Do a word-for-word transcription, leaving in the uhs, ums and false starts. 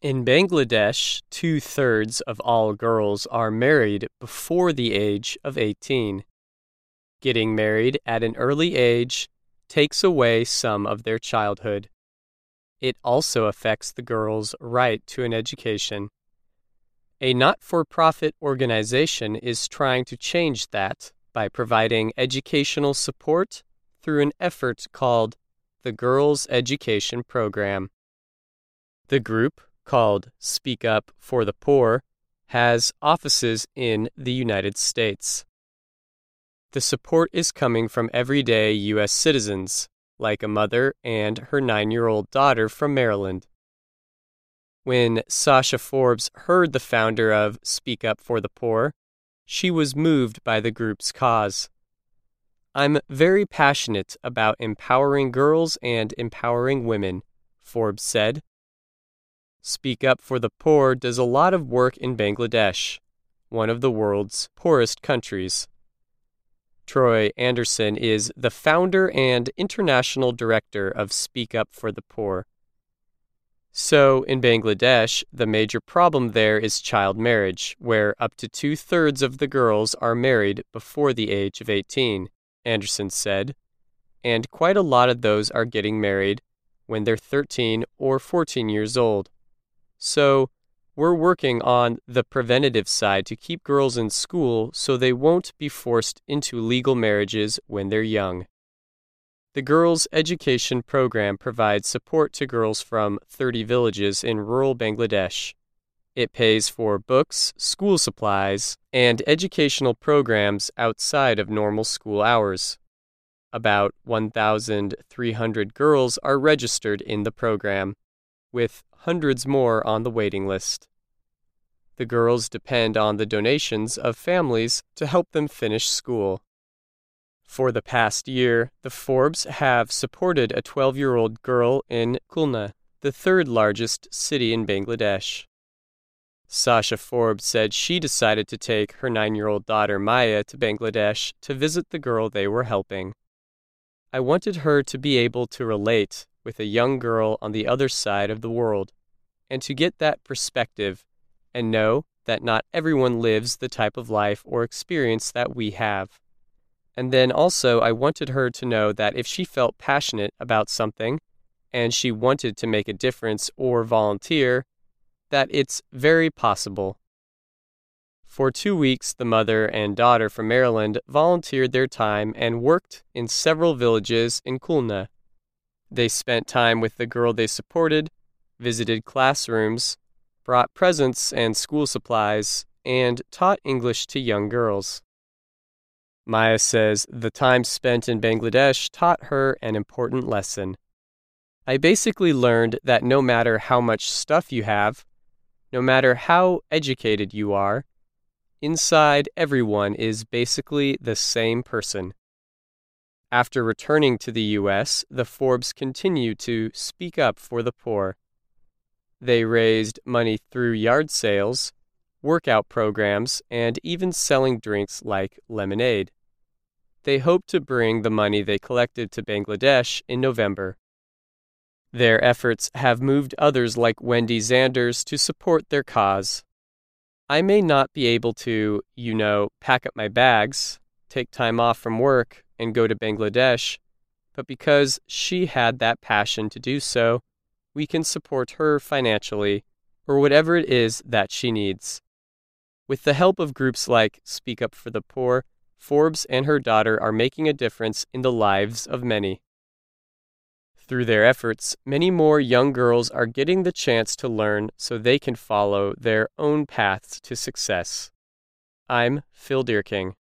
In Bangladesh, two-thirds of all girls are married before the age of eighteen. Getting married at an early age takes away some of their childhood. It also affects the girls' right to an education. A not-for-profit organization is trying to change that by providing educational support through an effort called the Girls' Education Program. The group, called Speak Up for the Poor, has offices in the United States. The support is coming from everyday U S citizens, like a mother and her nine-year-old daughter from Maryland. When Sasha Forbes heard the founder of Speak Up for the Poor, she was moved by the group's cause. "I'm very passionate about empowering girls and empowering women," Forbes said. Speak Up for the Poor does a lot of work in Bangladesh, one of the world's poorest countries. Troy Anderson is the founder and international director of Speak Up for the Poor. So, in Bangladesh, the major problem there is child marriage, where up to two-thirds of the girls are married before the age of eighteen, Anderson said, and quite a lot of those are getting married when they're thirteen or fourteen years old. So, we're working on the preventative side to keep girls in school so they won't be forced into legal marriages when they're young. The Girls' Education Program provides support to girls from thirty villages in rural Bangladesh. It pays for books, school supplies, and educational programs outside of normal school hours. About one thousand three hundred girls are registered in the program, with hundreds more on the waiting list. The girls depend on the donations of families to help them finish school. For the past year, the Forbes have supported a twelve-year-old girl in Khulna, the third largest city in Bangladesh. Sasha Forbes said she decided to take her nine-year-old daughter Maya to Bangladesh to visit the girl they were helping. "I wanted her to be able to relate with a young girl on the other side of the world, and to get that perspective and know that not everyone lives the type of life or experience that we have. And then also I wanted her to know that if she felt passionate about something and she wanted to make a difference or volunteer, that it's very possible." For two weeks, the mother and daughter from Maryland volunteered their time and worked in several villages in Khulna. They spent time with the girl they supported, visited classrooms, brought presents and school supplies, and taught English to young girls. Maya says the time spent in Bangladesh taught her an important lesson. "I basically learned that no matter how much stuff you have, no matter how educated you are, inside everyone is basically the same person." After returning to the U S, the Forbes continue to speak up for the poor. They raised money through yard sales, workout programs, and even selling drinks like lemonade. They hope to bring the money they collected to Bangladesh in November. Their efforts have moved others like Wendy Zanders to support their cause. "I may not be able to, you know, pack up my bags, take time off from work, and go to Bangladesh, but because she had that passion to do so, we can support her financially, or whatever it is that she needs." With the help of groups like Speak Up for the Poor, Forbes and her daughter are making a difference in the lives of many. Through their efforts, many more young girls are getting the chance to learn so they can follow their own paths to success. I'm Phil Deerking.